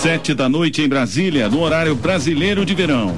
7h em Brasília, no horário brasileiro de verão.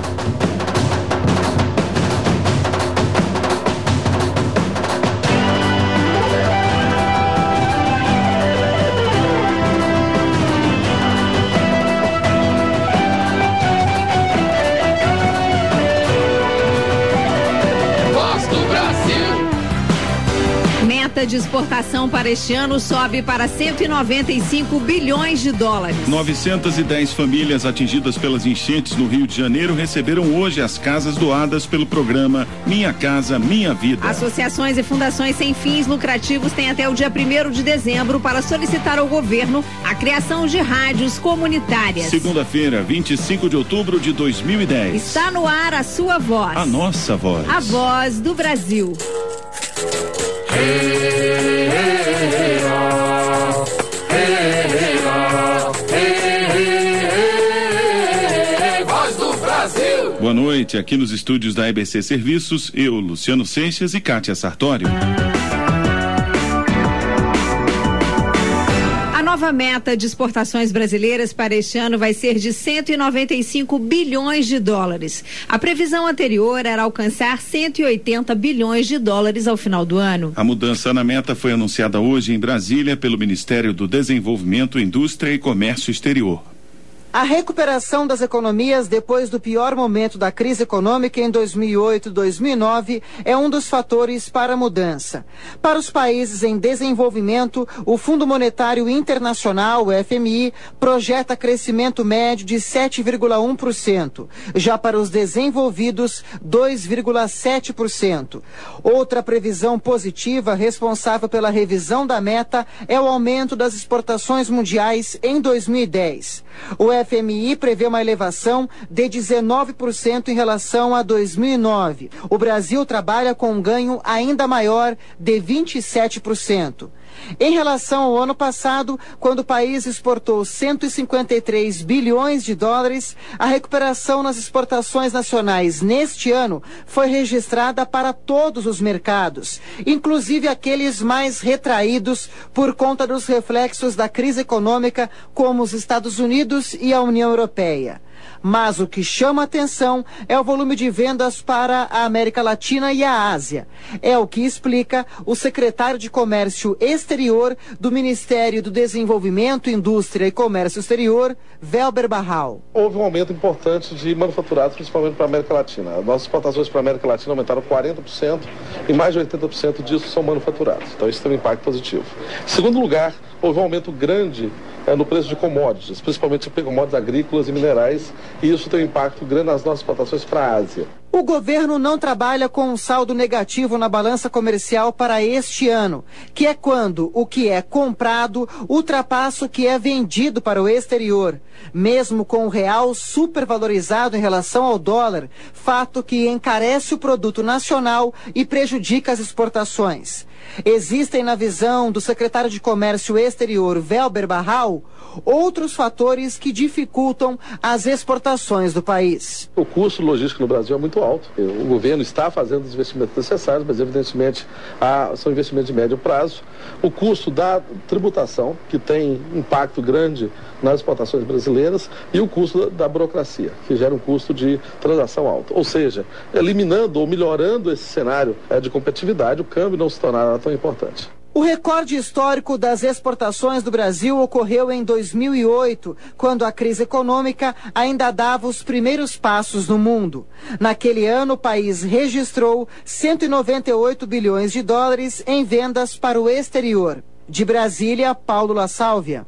De exportação para este ano sobe para 195 bilhões de dólares. 910 famílias atingidas pelas enchentes no Rio de Janeiro receberam hoje as casas doadas pelo programa Minha Casa Minha Vida. Associações e fundações sem fins lucrativos têm até o dia 1º de dezembro para solicitar ao governo a criação de rádios comunitárias. Segunda-feira, 25 de outubro de 2010. Está no ar a sua voz. A nossa voz. A voz do Brasil. Voz do Brasil. Boa noite, aqui nos estúdios da EBC Serviços, eu, Luciano Seixas e Kátia Sartório. A nova meta de exportações brasileiras para este ano vai ser de 195 bilhões de dólares. A previsão anterior era alcançar 180 bilhões de dólares ao final do ano. A mudança na meta foi anunciada hoje em Brasília pelo Ministério do Desenvolvimento, Indústria e Comércio Exterior. A recuperação das economias depois do pior momento da crise econômica em 2008 e 2009 é um dos fatores para a mudança. Para os países em desenvolvimento, o Fundo Monetário Internacional, o FMI, projeta crescimento médio de 7,1%. Já para os desenvolvidos, 2,7%. Outra previsão positiva responsável pela revisão da meta é o aumento das exportações mundiais em 2010. O FMI prevê uma elevação de 19% em relação a 2009. O Brasil trabalha com um ganho ainda maior de 27%. Em relação ao ano passado, quando o país exportou 153 bilhões de dólares, a recuperação nas exportações nacionais neste ano foi registrada para todos os mercados, inclusive aqueles mais retraídos por conta dos reflexos da crise econômica, como os Estados Unidos e a União Europeia. Mas o que chama atenção é o volume de vendas para a América Latina e a Ásia. É o que explica o secretário de Comércio Exterior do Ministério do Desenvolvimento, Indústria e Comércio Exterior, Welber Barral. Houve um aumento importante de manufaturados, principalmente para a América Latina. As nossas exportações para a América Latina aumentaram 40% e mais de 80% disso são manufaturados. Então isso tem um impacto positivo. Em segundo lugar, houve um aumento grande no preço de commodities, principalmente commodities agrícolas e minerais, e isso tem um impacto grande nas nossas exportações para a Ásia. O governo não trabalha com um saldo negativo na balança comercial para este ano, que é quando o que é comprado ultrapassa o que é vendido para o exterior, mesmo com o real supervalorizado em relação ao dólar, fato que encarece o produto nacional e prejudica as exportações. Existem, na visão do secretário de Comércio Exterior, Welber Barral, outros fatores que dificultam as exportações do país. O custo logístico no Brasil é muito alto. O governo está fazendo os investimentos necessários, mas evidentemente são investimentos de médio prazo. O custo da tributação, que tem impacto grande nas exportações brasileiras, e o custo da burocracia, que gera um custo de transação alto. Ou seja, eliminando ou melhorando esse cenário de competitividade, o câmbio não se tornará tão importante. O recorde histórico das exportações do Brasil ocorreu em 2008, quando a crise econômica ainda dava os primeiros passos no mundo. Naquele ano, o país registrou 198 bilhões de dólares em vendas para o exterior. De Brasília, Paulo La Sálvia.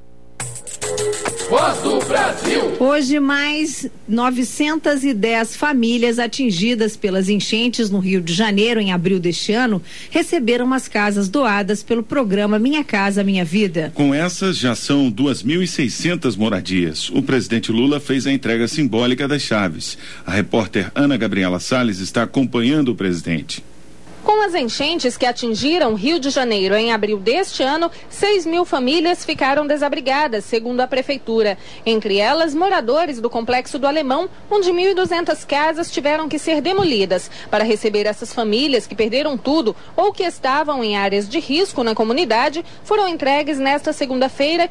Voz do Brasil. Hoje, mais 910 famílias atingidas pelas enchentes no Rio de Janeiro em abril deste ano receberam as casas doadas pelo programa Minha Casa Minha Vida. Com essas, já são 2.600 moradias. O presidente Lula fez a entrega simbólica das chaves. A repórter Ana Gabriela Salles está acompanhando o presidente. Com Com as enchentes que atingiram Rio de Janeiro em abril deste ano, 6.000 famílias ficaram desabrigadas, segundo a Prefeitura. Entre elas, moradores do Complexo do Alemão, onde 1.200 casas tiveram que ser demolidas. Para receber essas famílias que perderam tudo ou que estavam em áreas de risco na comunidade, foram entregues nesta segunda-feira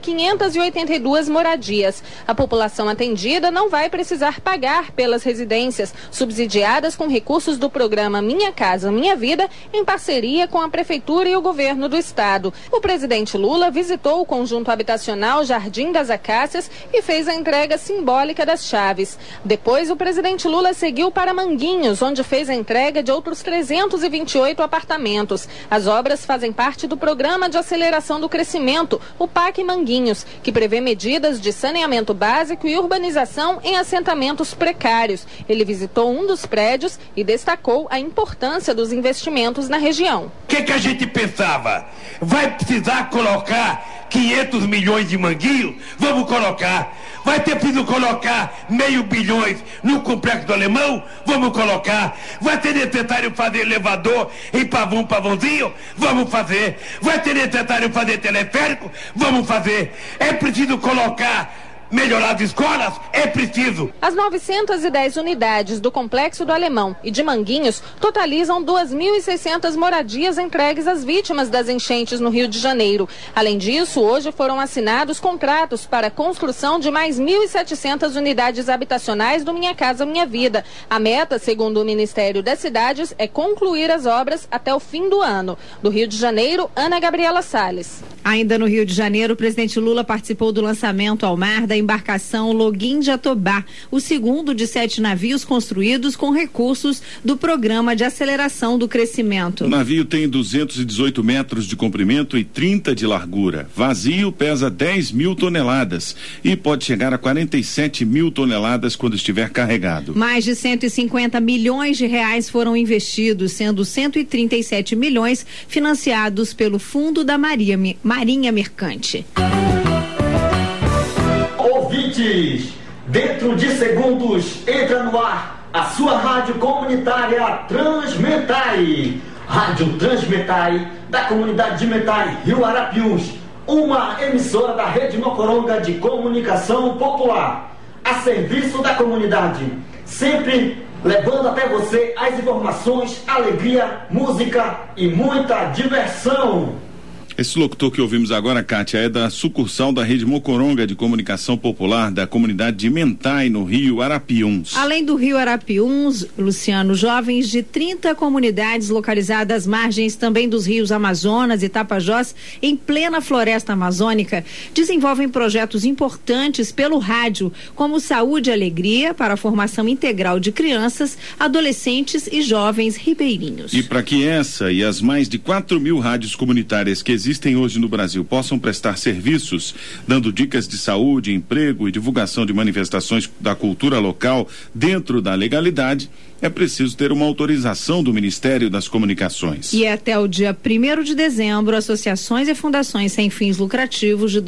582 moradias. A população atendida não vai precisar pagar pelas residências, subsidiadas com recursos do programa Minha Casa, Minha Vida, em parceria com a Prefeitura e o Governo do Estado. O presidente Lula visitou o conjunto habitacional Jardim das Acácias e fez a entrega simbólica das chaves. Depois, o presidente Lula seguiu para Manguinhos, onde fez a entrega de outros 328 apartamentos. As obras fazem parte do Programa de Aceleração do Crescimento, o PAC Manguinhos, que prevê medidas de saneamento básico e urbanização em assentamentos precários. Ele visitou um dos prédios e destacou a importância dos investimentos na região. O que a gente pensava? Vai precisar colocar 500 milhões de Manguinhos? Vamos colocar. Vai ter preciso colocar $500 milhões no Complexo do Alemão? Vamos colocar. Vai ter necessário fazer elevador em Pavãozinho? Vamos fazer. Vai ter necessário fazer teleférico? Vamos fazer. É preciso colocar melhorar as escolas? É preciso. As 910 unidades do Complexo do Alemão e de Manguinhos totalizam 2.600 moradias entregues às vítimas das enchentes no Rio de Janeiro. Além disso, hoje foram assinados contratos para a construção de mais 1.700 unidades habitacionais do Minha Casa Minha Vida. A meta, segundo o Ministério das Cidades, é concluir as obras até o fim do ano. Do Rio de Janeiro, Ana Gabriela Salles. Ainda no Rio de Janeiro, o presidente Lula participou do lançamento ao mar da embarcação Login Jatobá, o segundo de 7 navios construídos com recursos do Programa de Aceleração do Crescimento. O navio tem 218 metros de comprimento e 30 de largura. Vazio, pesa 10.000 toneladas e pode chegar a 47.000 toneladas quando estiver carregado. Mais de 150 milhões de reais foram investidos, sendo 137 milhões financiados pelo Fundo da Marinha Mercante. Ouvintes, dentro de segundos entra no ar a sua rádio comunitária Transmetai. Rádio Transmetai, da comunidade de Metai, Rio Arapiuns, uma emissora da Rede Mocoronga de Comunicação Popular, a serviço da comunidade, sempre levando até você as informações, alegria, música e muita diversão. Esse locutor que ouvimos agora, Kátia, é da sucursal da Rede Mocoronga de Comunicação Popular da comunidade de Mentai, no Rio Arapiuns. Além do Rio Arapiuns, Luciano, jovens de 30 comunidades localizadas às margens também dos rios Amazonas e Tapajós, em plena floresta amazônica, desenvolvem projetos importantes pelo rádio, como Saúde e Alegria, para a formação integral de crianças, adolescentes e jovens ribeirinhos. E para que essa e as mais de 4.000 rádios comunitárias que existem hoje no Brasil possam prestar serviços, dando dicas de saúde, emprego e divulgação de manifestações da cultura local dentro da legalidade, é preciso ter uma autorização do Ministério das Comunicações. E até o dia 1º de dezembro, associações e fundações sem fins lucrativos de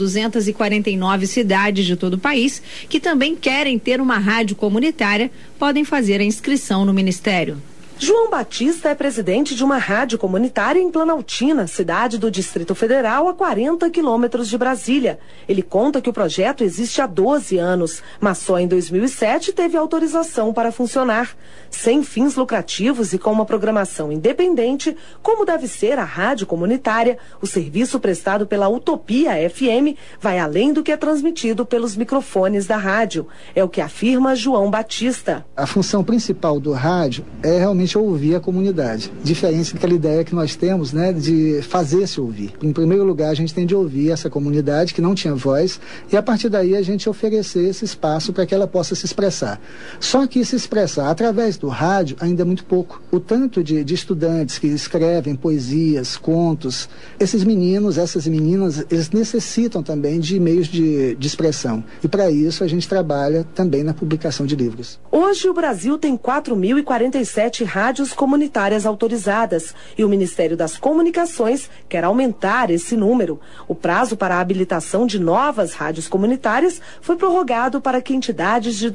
249 cidades de todo o país, que também querem ter uma rádio comunitária, podem fazer a inscrição no Ministério. João Batista é presidente de uma rádio comunitária em Planaltina, cidade do Distrito Federal, a 40 quilômetros de Brasília. Ele conta que o projeto existe há 12 anos, mas só em 2007 teve autorização para funcionar. Sem fins lucrativos e com uma programação independente, como deve ser a rádio comunitária, o serviço prestado pela Utopia FM vai além do que é transmitido pelos microfones da rádio. É o que afirma João Batista. A função principal do rádio é realmente ouvir a comunidade, diferente daquela ideia que nós temos, né, de fazer-se ouvir. Em primeiro lugar, a gente tem de ouvir essa comunidade que não tinha voz e a partir daí a gente oferecer esse espaço para que ela possa se expressar. Só que se expressar através do rádio ainda é muito pouco. O tanto de estudantes que escrevem poesias, contos, esses meninos, essas meninas, eles necessitam também de meios de expressão. E para isso a gente trabalha também na publicação de livros. Hoje o Brasil tem 4.047 rádios comunitárias autorizadas e o Ministério das Comunicações quer aumentar esse número. O prazo para a habilitação de novas rádios comunitárias foi prorrogado para que entidades de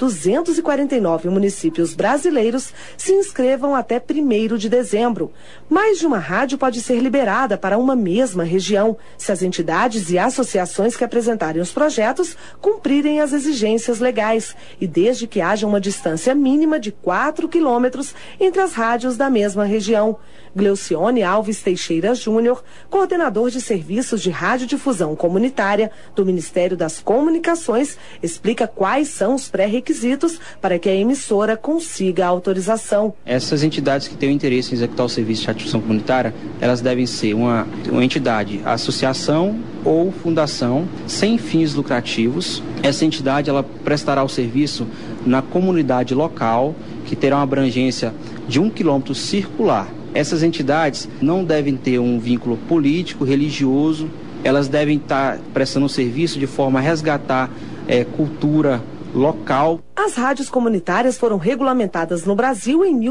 249 municípios brasileiros se inscrevam até 1º de dezembro. Mais de uma rádio pode ser liberada para uma mesma região, se as entidades e associações que apresentarem os projetos cumprirem as exigências legais e desde que haja uma distância mínima de 4 quilômetros entre as rádios da mesma região. Gleucione Alves Teixeira Júnior, coordenador de serviços de radiodifusão comunitária do Ministério das Comunicações, explica quais são os pré-requisitos para que a emissora consiga a autorização. Essas entidades que têm o interesse em executar o serviço de radiodifusão comunitária, elas devem ser uma entidade, associação ou fundação sem fins lucrativos. Essa entidade ela prestará o serviço na comunidade local, que terá uma abrangência de 1 quilômetro circular. Essas entidades não devem ter um vínculo político, religioso, elas devem estar prestando serviço de forma a resgatar cultura local. As rádios comunitárias foram regulamentadas no Brasil em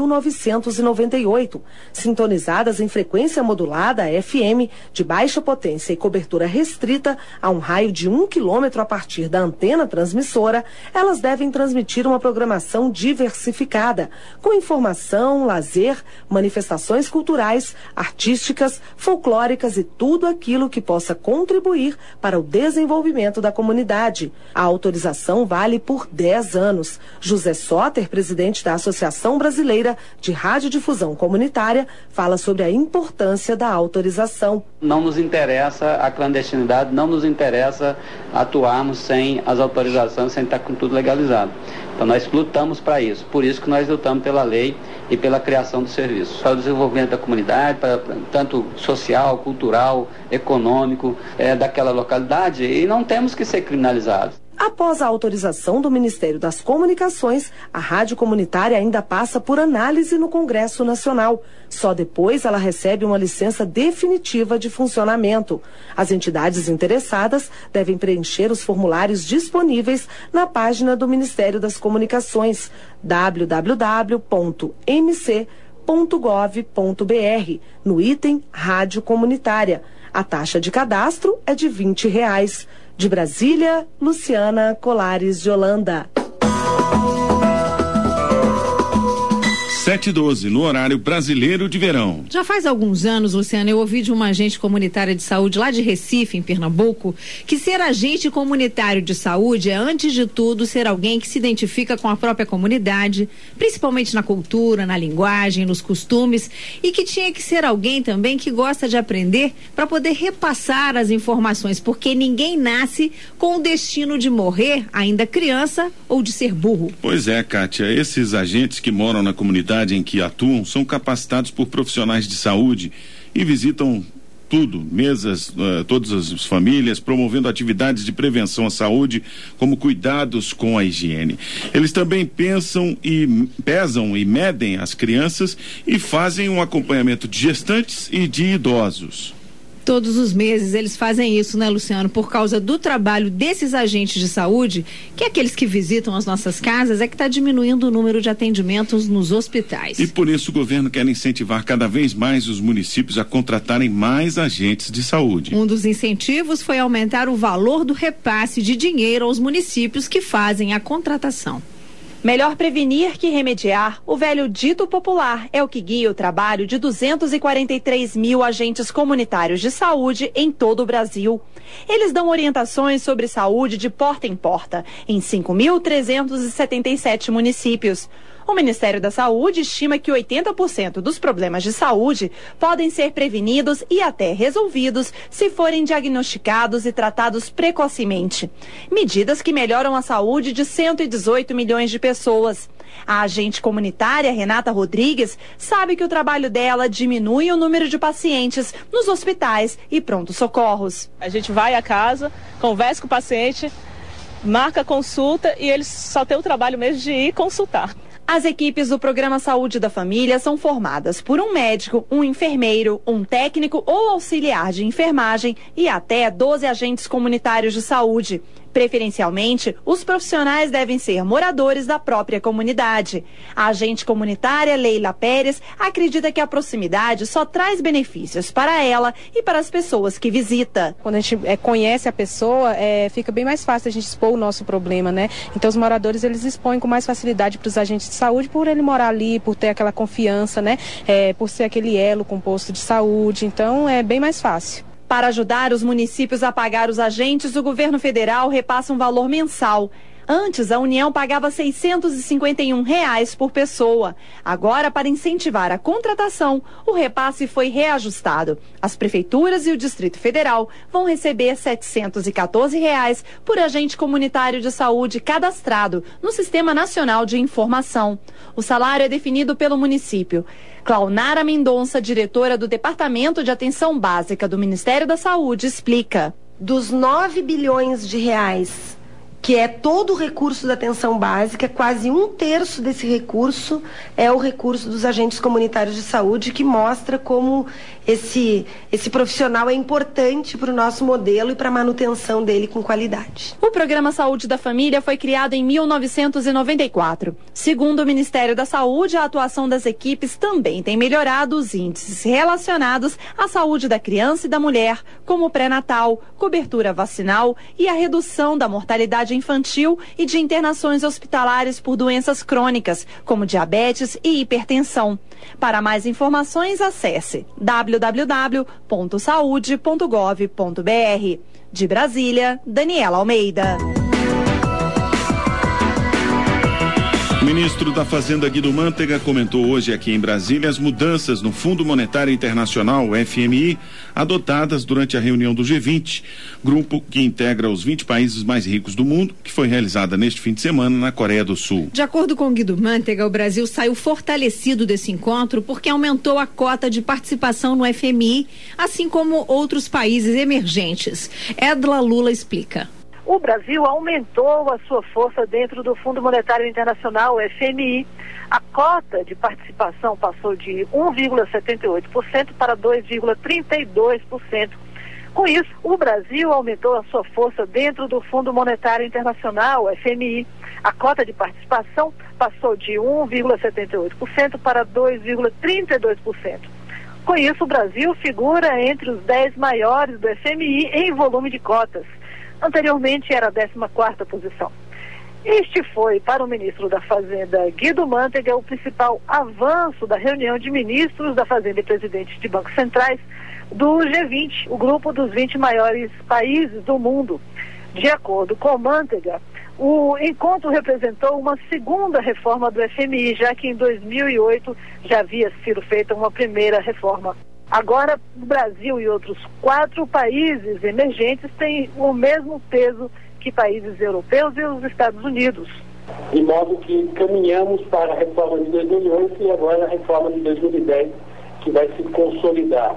1998, sintonizadas em frequência modulada FM, de baixa potência e cobertura restrita a um raio de 1 quilômetro a partir da antena transmissora. Elas devem transmitir uma programação diversificada, com informação, lazer, manifestações culturais, artísticas, folclóricas e tudo aquilo que possa contribuir para o desenvolvimento da comunidade. A autorização vale por 10 anos. José Soter, presidente da Associação Brasileira de Radiodifusão Comunitária, fala sobre a importância da autorização. Não nos interessa a clandestinidade, não nos interessa atuarmos sem as autorizações, sem estar com tudo legalizado. Então nós lutamos para isso, por isso que nós lutamos pela lei e pela criação do serviço. Para o desenvolvimento da comunidade, tanto social, cultural, econômico, daquela localidade, e não temos que ser criminalizados. Após a autorização do Ministério das Comunicações, a rádio comunitária ainda passa por análise no Congresso Nacional. Só depois ela recebe uma licença definitiva de funcionamento. As entidades interessadas devem preencher os formulários disponíveis na página do Ministério das Comunicações, www.mc.gov.br, no item Rádio Comunitária. A taxa de cadastro é de R$20. De Brasília, Luciana Colares de Holanda. 7h12, no horário brasileiro de verão. Já faz alguns anos, Luciana, eu ouvi de uma agente comunitária de saúde lá de Recife, em Pernambuco, que ser agente comunitário de saúde é, antes de tudo, ser alguém que se identifica com a própria comunidade, principalmente na cultura, na linguagem, nos costumes, e que tinha que ser alguém também que gosta de aprender para poder repassar as informações, porque ninguém nasce com o destino de morrer ainda criança ou de ser burro. Pois é, Kátia, esses agentes que moram na comunidade em que atuam são capacitados por profissionais de saúde e visitam tudo, mesas, todas as famílias, promovendo atividades de prevenção à saúde, como cuidados com a higiene. Eles também pesam e medem as crianças e fazem um acompanhamento de gestantes e de idosos. Todos os meses eles fazem isso, né, Luciano? Por causa do trabalho desses agentes de saúde, que é aqueles que visitam as nossas casas, é que está diminuindo o número de atendimentos nos hospitais. E por isso o governo quer incentivar cada vez mais os municípios a contratarem mais agentes de saúde. Um dos incentivos foi aumentar o valor do repasse de dinheiro aos municípios que fazem a contratação. Melhor prevenir que remediar, o velho dito popular é o que guia o trabalho de 243 mil agentes comunitários de saúde em todo o Brasil. Eles dão orientações sobre saúde de porta em porta, em 5.377 municípios. O Ministério da Saúde estima que 80% dos problemas de saúde podem ser prevenidos e até resolvidos se forem diagnosticados e tratados precocemente. Medidas que melhoram a saúde de 118 milhões de pessoas. A agente comunitária Renata Rodrigues sabe que o trabalho dela diminui o número de pacientes nos hospitais e pronto-socorros. A gente vai à casa, conversa com o paciente, marca consulta e eles só têm o trabalho mesmo de ir consultar. As equipes do Programa Saúde da Família são formadas por um médico, um enfermeiro, um técnico ou auxiliar de enfermagem e até 12 agentes comunitários de saúde. Preferencialmente, os profissionais devem ser moradores da própria comunidade. A agente comunitária Leila Pérez acredita que a proximidade só traz benefícios para ela e para as pessoas que visita. Quando a gente conhece a pessoa, fica bem mais fácil a gente expor o nosso problema, né? Então os moradores, eles expõem com mais facilidade para os agentes de saúde por ele morar ali, por ter aquela confiança, né? Por ser aquele elo com posto de saúde, então é bem mais fácil. Para ajudar os municípios a pagar os agentes, o governo federal repassa um valor mensal. Antes, a União pagava R$ 651 por pessoa. Agora, para incentivar a contratação, o repasse foi reajustado. As prefeituras e o Distrito Federal vão receber R$ 714 por agente comunitário de saúde cadastrado no Sistema Nacional de Informação. O salário é definido pelo município. Claunara Mendonça, diretora do Departamento de Atenção Básica do Ministério da Saúde, explica. Dos 9 bilhões de reais, que é todo o recurso da atenção básica, quase 1/3 desse recurso é o recurso dos agentes comunitários de saúde, que mostra como esse profissional é importante para o nosso modelo e para a manutenção dele com qualidade. O Programa Saúde da Família foi criado em 1994. Segundo o Ministério da Saúde, a atuação das equipes também tem melhorado os índices relacionados à saúde da criança e da mulher, como o pré-natal, cobertura vacinal e a redução da mortalidade infantil e de internações hospitalares por doenças crônicas, como diabetes e hipertensão. Para mais informações, acesse www.saude.gov.br. De Brasília, Daniela Almeida. O ministro da Fazenda, Guido Mantega, comentou hoje aqui em Brasília as mudanças no Fundo Monetário Internacional, o FMI, adotadas durante a reunião do G20, grupo que integra os 20 países mais ricos do mundo, que foi realizada neste fim de semana na Coreia do Sul. De acordo com Guido Mantega, o Brasil saiu fortalecido desse encontro porque aumentou a cota de participação no FMI, assim como outros países emergentes. Edla Lula explica. O Brasil aumentou a sua força dentro do Fundo Monetário Internacional, FMI. A cota de participação passou de 1,78% para 2,32%. Com isso, o Brasil aumentou a sua força dentro do Fundo Monetário Internacional, FMI. A cota de participação passou de 1,78% para 2,32%. Com isso, o Brasil figura entre os 10 maiores do FMI em volume de cotas. Anteriormente era a 14ª posição. Este foi, para o ministro da Fazenda, Guido Mantega, o principal avanço da reunião de ministros da Fazenda e presidentes de bancos centrais do G20, o grupo dos 20 maiores países do mundo. De acordo com Mantega, o encontro representou uma segunda reforma do FMI, já que em 2008 já havia sido feita uma primeira reforma. Agora, o Brasil e outros 4 países emergentes têm o mesmo peso que países europeus e os Estados Unidos. De modo que caminhamos para a reforma de 2008 e agora a reforma de 2010, que vai se consolidar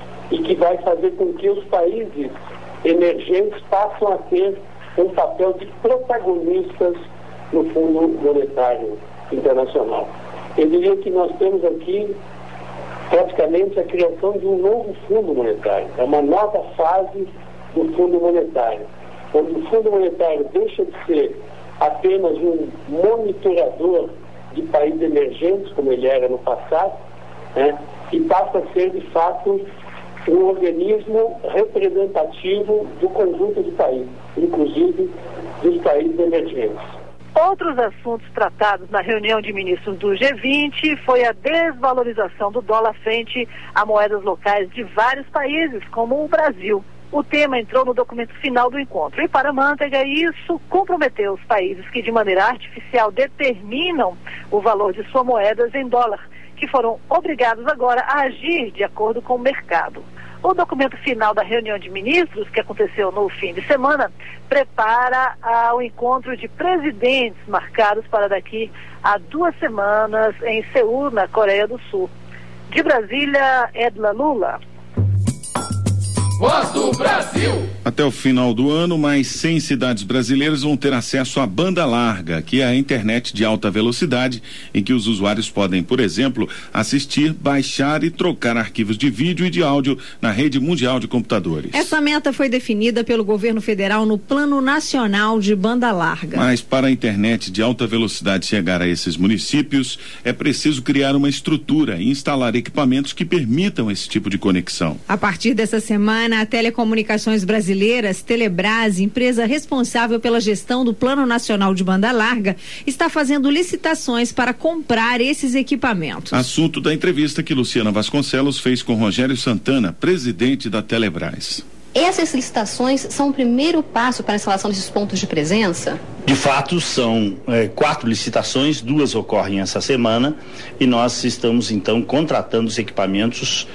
e que vai fazer com que os países emergentes passem a ter um papel de protagonistas no Fundo Monetário Internacional. Eu diria que nós temos aqui praticamente a criação de um novo Fundo Monetário. É uma nova fase do Fundo Monetário, onde o Fundo Monetário deixa de ser apenas um monitorador de países emergentes, como ele era no passado, né, e passa a ser, de fato, um organismo representativo do conjunto de países, inclusive dos países emergentes. Outros assuntos tratados na reunião de ministros do G20 foi a desvalorização do dólar frente a moedas locais de vários países, como o Brasil. O tema entrou no documento final do encontro e, para Mantega, isso comprometeu os países que de maneira artificial determinam o valor de suas moedas em dólar, que foram obrigados agora a agir de acordo com o mercado. O documento final da reunião de ministros, que aconteceu no fim de semana, prepara o encontro de presidentes marcados para daqui a 2 semanas em Seul, na Coreia do Sul. De Brasília, Edla Lula. Voz do Brasil. Até o final do ano, mais 100 cidades brasileiras vão ter acesso à banda larga, que é a internet de alta velocidade, em que os usuários podem, por exemplo, assistir, baixar e trocar arquivos de vídeo e de áudio na rede mundial de computadores. Essa meta foi definida pelo governo federal no Plano Nacional de Banda Larga. Mas para a internet de alta velocidade chegar a esses municípios, é preciso criar uma estrutura e instalar equipamentos que permitam esse tipo de conexão. A partir dessa semana, a Telecomunicações Brasileiras, Telebrás, empresa responsável pela gestão do Plano Nacional de Banda Larga, está fazendo licitações para comprar esses equipamentos. Assunto da entrevista que Luciana Vasconcelos fez com Rogério Santana, presidente da Telebrás. Essas licitações são o primeiro passo para a instalação desses pontos de presença? De fato, são 4 licitações, 2 ocorrem essa semana e nós estamos então contratando os equipamentos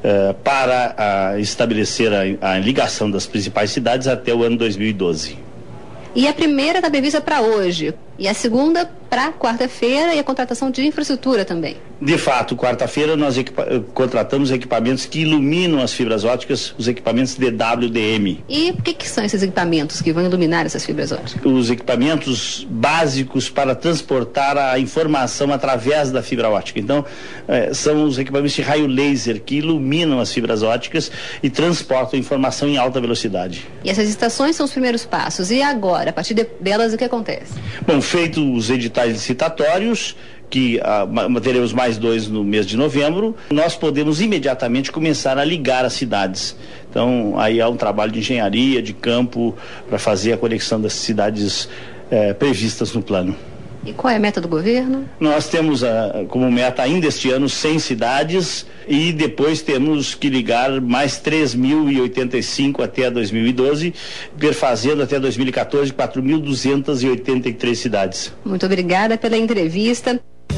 para estabelecer a ligação das principais cidades até o ano 2012. E a primeira está prevista para hoje, e a segunda para quarta-feira, e a contratação de infraestrutura também. De fato, quarta-feira nós contratamos equipamentos que iluminam as fibras ópticas, os equipamentos DWDM. E o que são esses equipamentos que vão iluminar essas fibras ópticas? Os equipamentos básicos para transportar a informação através da fibra óptica. Então, são os equipamentos de raio laser que iluminam as fibras ópticas e transportam informação em alta velocidade. E essas estações são os primeiros passos. E agora, a partir delas, o que acontece? Bom, feitos os editais licitatórios, que teremos mais 2 no mês de novembro, nós podemos imediatamente começar a ligar as cidades. Então, aí há um trabalho de engenharia, de campo, para fazer a conexão das cidades previstas no plano. E qual é a meta do governo? Nós temos como meta ainda este ano 100 cidades e depois temos que ligar mais 3.085 até 2012, perfazendo até 2014 4.283 cidades. Muito obrigada pela entrevista.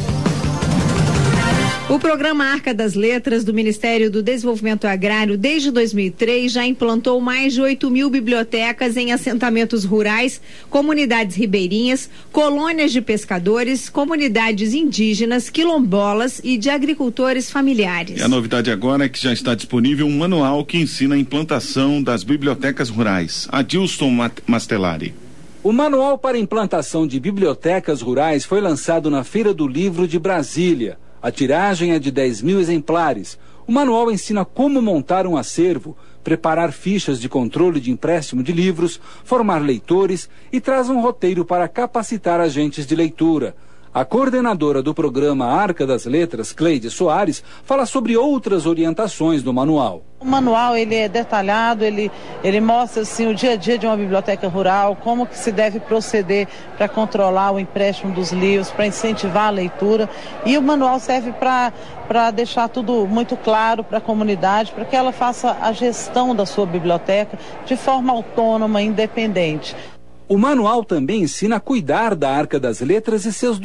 O programa Arca das Letras do Ministério do Desenvolvimento Agrário, desde 2003, já implantou mais de 8.000 bibliotecas em assentamentos rurais, comunidades ribeirinhas, colônias de pescadores, comunidades indígenas, quilombolas e de agricultores familiares. E a novidade agora é que já está disponível um manual que ensina a implantação das bibliotecas rurais. Adilson Mastelari. O Manual para Implantação de Bibliotecas Rurais foi lançado na Feira do Livro de Brasília. A tiragem é de 10.000 exemplares. O manual ensina como montar um acervo, preparar fichas de controle de empréstimo de livros, formar leitores e traz um roteiro para capacitar agentes de leitura. A coordenadora do programa Arca das Letras, Cleide Soares, fala sobre outras orientações do manual. O manual ele é detalhado, ele mostra assim, o dia a dia de uma biblioteca rural, como que se deve proceder para controlar o empréstimo dos livros, para incentivar a leitura. E o manual serve para deixar tudo muito claro para a comunidade, para que ela faça a gestão da sua biblioteca de forma autônoma e independente. O manual também ensina a cuidar da Arca das Letras e seus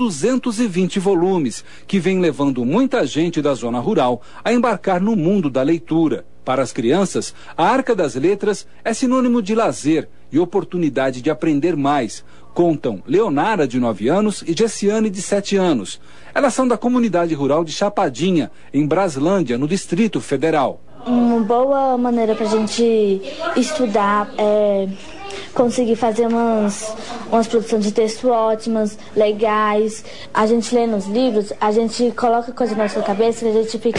220 volumes, que vem levando muita gente da zona rural a embarcar no mundo da leitura. Para as crianças, a Arca das Letras é sinônimo de lazer e oportunidade de aprender mais. Contam Leonara, de 9 anos, e Jessiane, de 7 anos. Elas são da comunidade rural de Chapadinha, em Braslândia, no Distrito Federal. Uma boa maneira para a gente estudar conseguir fazer umas produções de texto ótimas, legais. A gente lê nos livros, a gente coloca coisa na nossa cabeça e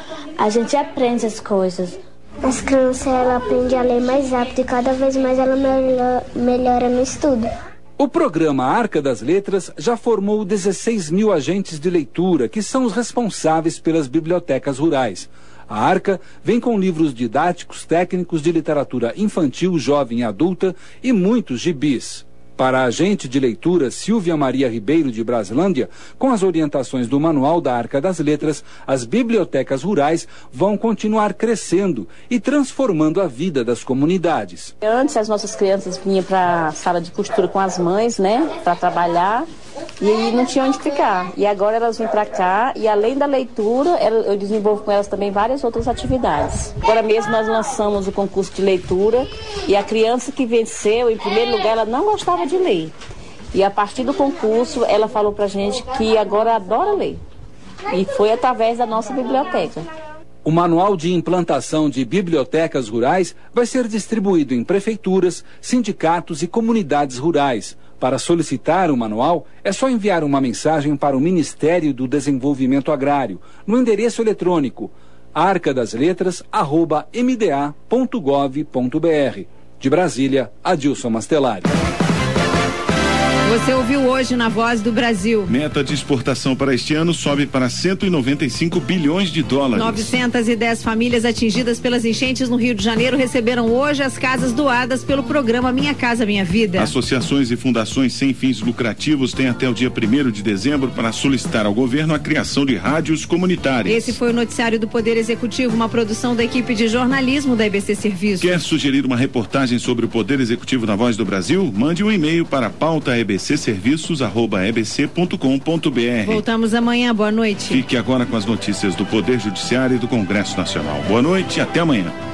a gente aprende as coisas. As crianças, ela aprende a ler mais rápido e cada vez mais ela melhora no estudo. O programa Arca das Letras já formou 16.000 agentes de leitura, que são os responsáveis pelas bibliotecas rurais. A Arca vem com livros didáticos, técnicos de literatura infantil, jovem e adulta e muitos gibis. Para a agente de leitura Silvia Maria Ribeiro, de Braslândia, com as orientações do Manual da Arca das Letras, as bibliotecas rurais vão continuar crescendo e transformando a vida das comunidades. Antes as nossas crianças vinham para a sala de costura com as mães, para trabalhar, e não tinham onde ficar. E agora elas vêm para cá e além da leitura, eu desenvolvo com elas também várias outras atividades. Agora mesmo nós lançamos o concurso de leitura e a criança que venceu, em primeiro lugar, ela não gostava de ler. E a partir do concurso, ela falou pra gente que agora adora ler. E foi através da nossa biblioteca. O Manual de Implantação de Bibliotecas Rurais vai ser distribuído em prefeituras, sindicatos e comunidades rurais. Para solicitar o manual, é só enviar uma mensagem para o Ministério do Desenvolvimento Agrário, no endereço eletrônico arcadasletras@mda.gov.br. De Brasília, Adilson Mastelari. Você ouviu hoje na Voz do Brasil. Meta de exportação para este ano sobe para 195 bilhões de dólares. 910 famílias atingidas pelas enchentes no Rio de Janeiro receberam hoje as casas doadas pelo programa Minha Casa Minha Vida. Associações e fundações sem fins lucrativos têm até o dia 1º de dezembro para solicitar ao governo a criação de rádios comunitárias. Esse foi o noticiário do Poder Executivo, uma produção da equipe de jornalismo da EBC Serviços. Quer sugerir uma reportagem sobre o Poder Executivo na Voz do Brasil? Mande um e-mail para pauta@ebcserviços.com.br. Voltamos amanhã, boa noite. Fique agora com as notícias do Poder Judiciário e do Congresso Nacional. Boa noite e até amanhã.